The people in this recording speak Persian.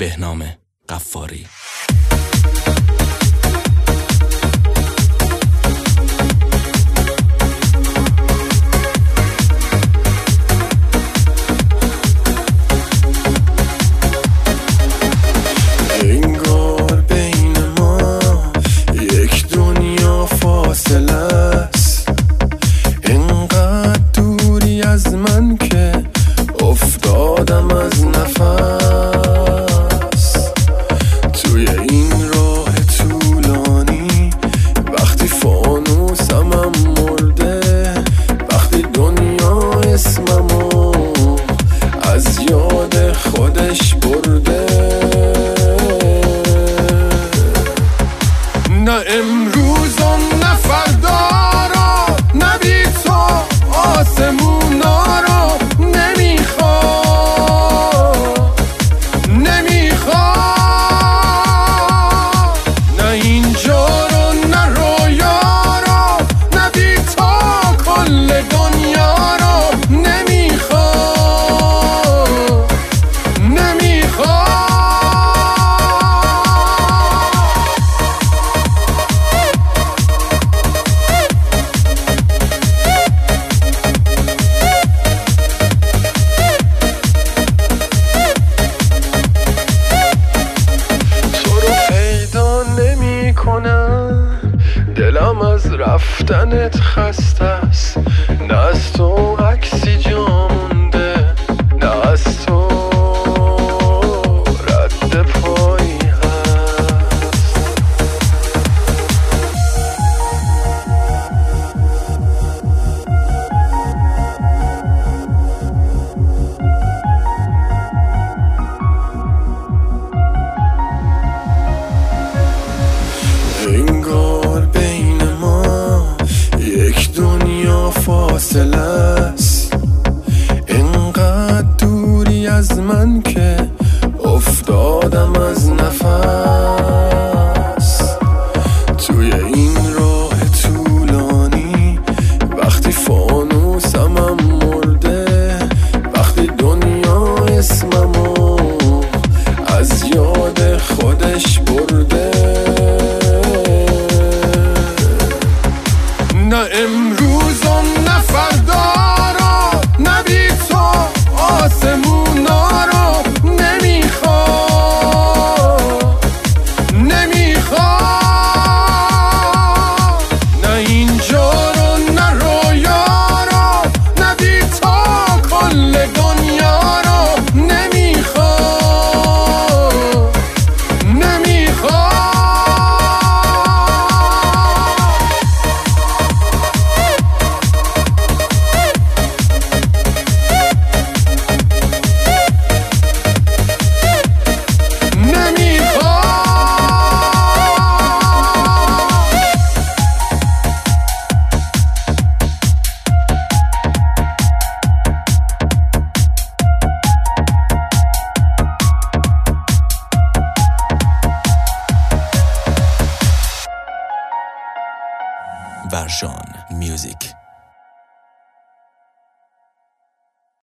بهنام غفاری. انگار بین ما یک دنیا فاصله است، انقدر دوری از من که افتادم از نفس. توی این راه طولانی وقتی فانوسم مرده، وقتی دنیا اسممو از یاد خودش برده. نه امروز و نه فردا رو، نه بی تو آسمونا رو نمیخوام، نه اینجا رو نه رویا رو، نه بی تو کل دنیا رو نمیخوام. دلم از رفتنت خسته است، نه از تو عکسی جا مونده، نه از تو رد پایی هست. انگار بین ما یک دنیا فاصله است، انقدر دوری از من که افتادم از نفس. توی این راه طولانی وقتی فانوسم مرده، وقتی دنیا اسممو از یاد خودش برده. نه امروز و نه فردا رو، نه بی تو آسمونا رو نمیخوام، نه اینجا رو نه رویا رو، نه بی تو کل دنیا رو نمیخوام. ورژان میوزیک.